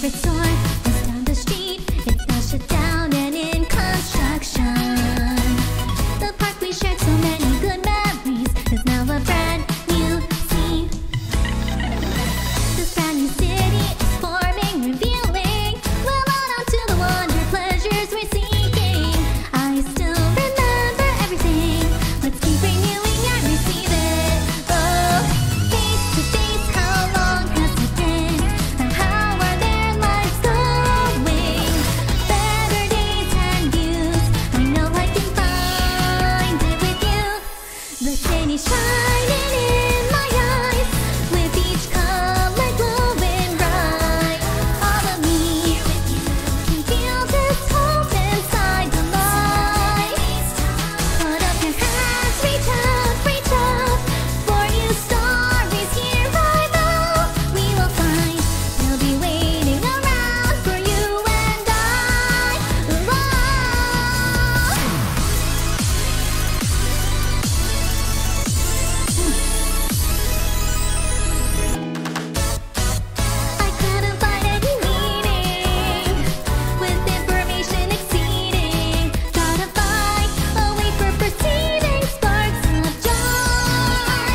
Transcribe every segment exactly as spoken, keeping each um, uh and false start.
favorite store is down the street. It's now shut down and in construction. The park we shared so many good memories is now a brand new scene. This brand new city is forming, revealing. Well on to the wonder pleasures we're seeking. I still remember everything. Let's keep renewing and receive it. Oh, face to face, how long has it been? And how are their lives going? Better days and views, I know I can find it with you. The city shining in my eyes, with each color glowing bright. All of me can feel this hope inside the light. Put up your hands, reach up, reach up. For you stories here I know we will find. They'll be waiting around for you and I. I couldn't find any meaning with information exceeding. Gotta find a way for perceiving sparks of joy.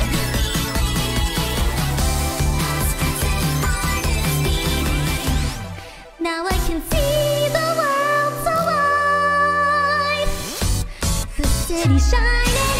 Now I can see the world so wide. The city shining